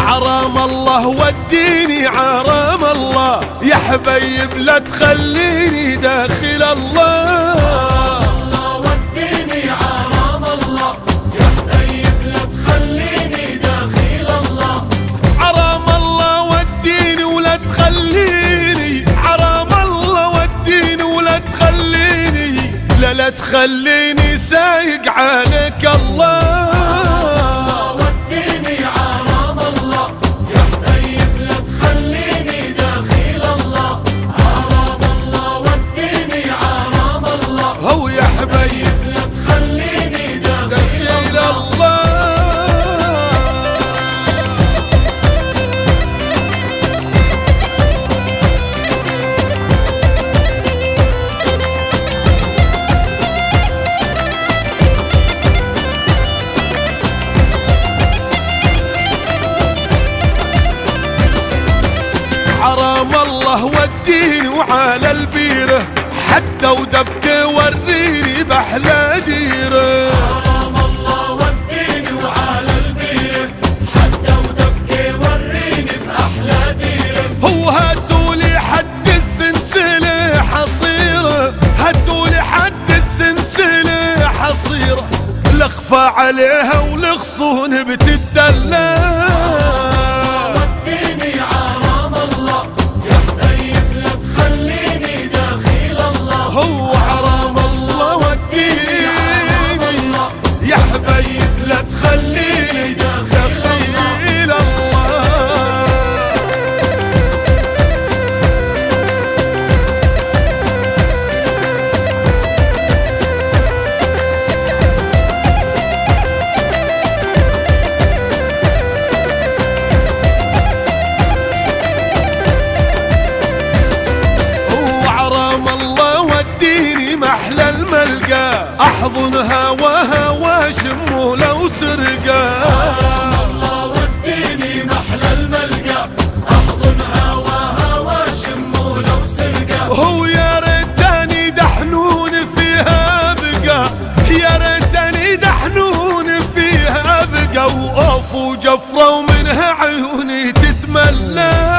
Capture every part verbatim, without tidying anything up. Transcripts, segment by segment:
عرام الله وديني عرام الله، يا حبيب لا تخليني داخل الله. الله وديني عرام الله، يا حبيب لا تخليني داخل الله. عرام الله وديني ولا تخليني، عرام الله وديني ولا تخليني، لا لا تخليني سايق عليك الله. حرام الله وديني وعلى البيره، حتى ودبكي وريني بحلى ديره. حرام الله وديني وعلى البيره، حتى ودبكي وريني بأحلى ديره. هو هاتولي حد السلسله حصيره، هاتولي حد السلسله حصيره، لخفى عليها ولخصون بتدلى. هو حرام الله وديني يا حبيب لا تخليني داخل الله. هو حرام الله وديني محلى الملقى، احضن هواها واشمه لو سرقا. حرام الله وديني محلى الملقى، احضن هواها واشمه لو سرقا. هو يا ريتني دحنون فيها بقى، يا ريتني دحنون فيها بقى، وقف وجفره ومنها عيوني تتملى.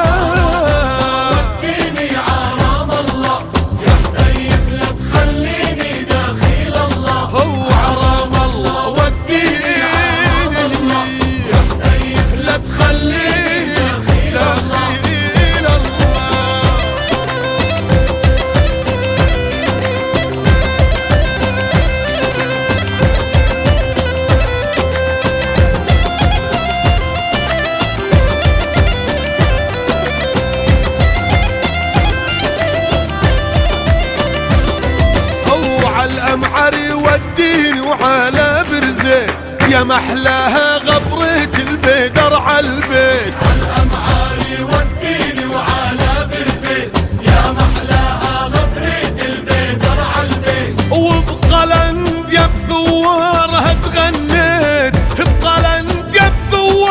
الأمعري وديني وعلى برزيت، يا محلاها غبرة البيدر عالبيت. الأمعري وديني وعلى برزيت، يا محلاها غبرة البيدر عالبيت. وبقلند يا بثوارها تغنيت، بقلند يا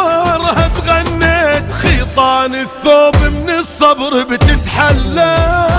بثوارها تغنيت، خيطان الثوب من الصبر بتتحلى.